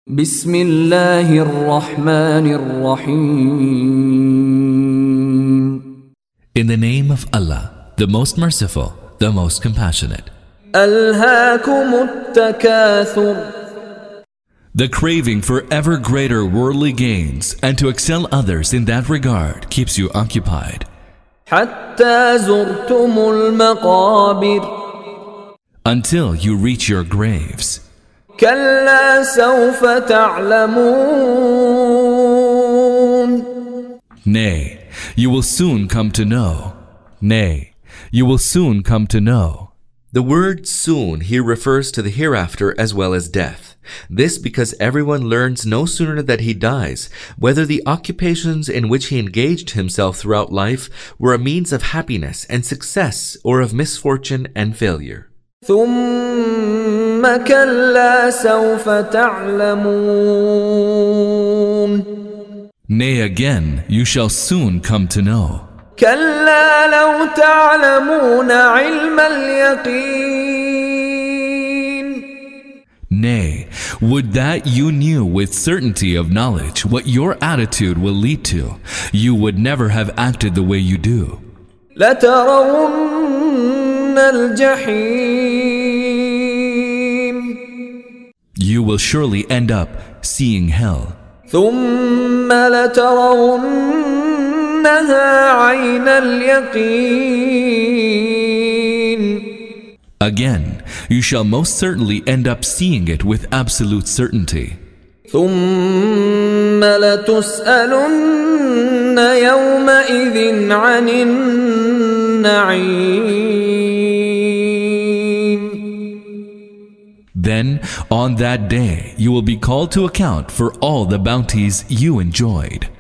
بسم الله الرحمن الرحيم. In the name of Allah, the most merciful, the most compassionate. ألهاكم التكاثر. The craving for ever greater worldly gains and to excel others in that regard keeps you occupied. حتى زرتم المقابر. Until you reach your graves. كلا سوف تعلمون. Nay, you will soon come to know. Nay, you will soon come to know. The word soon here refers to the hereafter as well as death. This because everyone learns no sooner that he dies, whether the occupations in which he engaged himself throughout life were a means of happiness and success or of misfortune and failure. ثم كلا سوف تعلمون. Nay, again, you shall soon come to know. كلا لو تعلمون علم اليقين. Nay, would that you knew with certainty of knowledge what your attitude will lead to, you would never have acted the way you do. لترون الجحيم. You will surely end up seeing hell. ثم لترونها عين اليقين. Again, you shall most certainly end up seeing it with absolute certainty. ثم لتسألن يومئذ عن النعيم. Then, on that day, you will be called to account for all the bounties you enjoyed.